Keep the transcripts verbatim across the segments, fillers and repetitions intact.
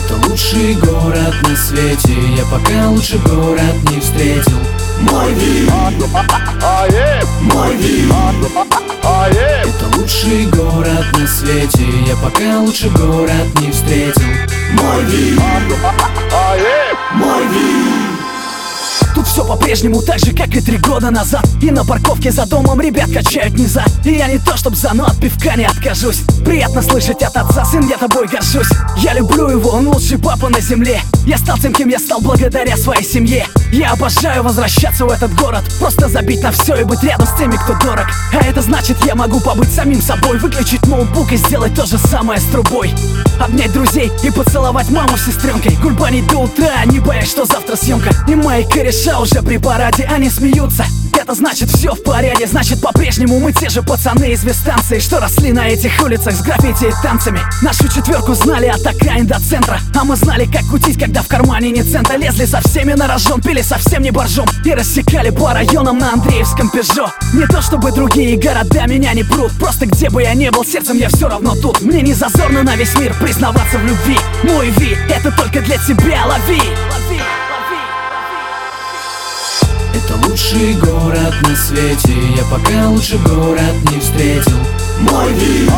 Это лучший город на свете, я пока лучше город не встретил. Мой вид, мой вид, это лучший город на свете, я пока лучше город не встретил. Мой вид, мой вид. Тут все по-прежнему так же, как и три года назад. И на парковке за домом ребят качают низа. И я не то чтоб за, но от пивка не откажусь. Приятно слышать от отца: сын, я тобой горжусь. Я люблю его, он лучший папа на земле. Я стал тем, кем я стал благодаря своей семье. Я обожаю возвращаться в этот город, просто забить на все и быть рядом с теми, кто дорог. А это значит, я могу побыть самим собой, выключить ноутбук и сделать то же самое с трубой. Обнять друзей и поцеловать маму с сестренкой, гульбанить до утра, не боясь, что завтра съемка. И мои кореша уже при параде, они смеются. Это значит, все в порядке, значит, по-прежнему мы те же пацаны из вестанции, что росли на этих улицах с граффити и танцами. Нашу четверку знали от окраин до центра, а мы знали, как кутить, когда в кармане не цента. Лезли со всеми на рожон, пили совсем не боржом и рассекали по районам на Андреевском Пежо. Не то чтобы другие города меня не прут, просто где бы я не был, сердцем я все равно тут. Мне не зазорно на весь мир признаваться в любви. Мой вид, это только для тебя, лови, лови. Это лучший город на свете, я пока лучше город не встретил. Мой вид,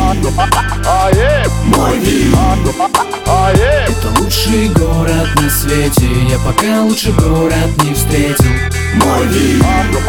мой вид, это лучший город на свете, я пока лучше город не встретил. Мой вид,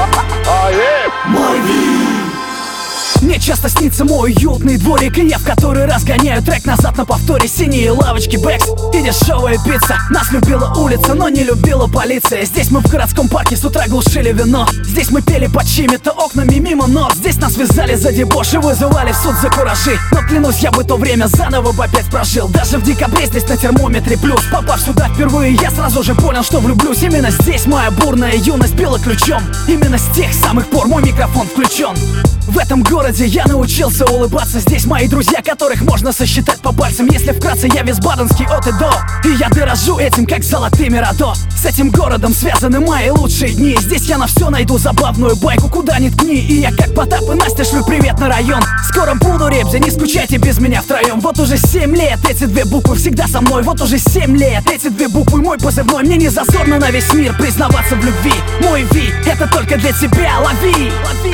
мой вид. Мне часто снится мой уютный дворик, и я в который раз гоняю трек назад на повторе. Синие лавочки, бэкс и дешевая пицца. Нас любила улица, но не любила полиция. Здесь мы в городском парке с утра глушили вино. Здесь мы пели под чьими-то окнами мимо ног. Здесь нас вязали за дебош и вызывали в суд за куражи. Но клянусь, я бы то время заново бы опять прожил. Даже в декабре здесь на термометре плюс. Попав сюда впервые, я сразу же понял, что влюблюсь. Именно здесь моя бурная юность била ключом. Именно с тех самых пор мой микрофон включен. В этом городе я научился улыбаться. Здесь мои друзья, которых можно сосчитать по пальцам. Если вкратце, я висбаденский от и до. И я дорожу этим, как золотыми Радо. С этим городом связаны мои лучшие дни. Здесь я на все найду забавную байку, куда ни ткни. И я как Потап и Настя шлю привет на район. Скоро буду ребзя, не скучайте без меня втроем. Вот уже семь лет эти две буквы всегда со мной. Вот уже семь лет эти две буквы мой позывной. Мне не зазорно на весь мир признаваться в любви. Мой вид, это только для тебя, лови, лови.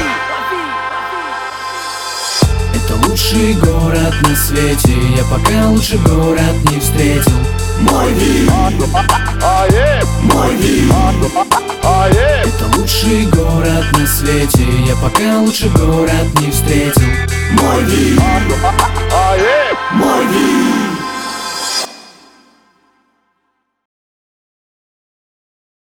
Это лучший город на свете, я пока лучше город не встретил. Мой вид, мой вид, это лучший город на свете, я пока лучше город не встретил. Мой вид, мой вид.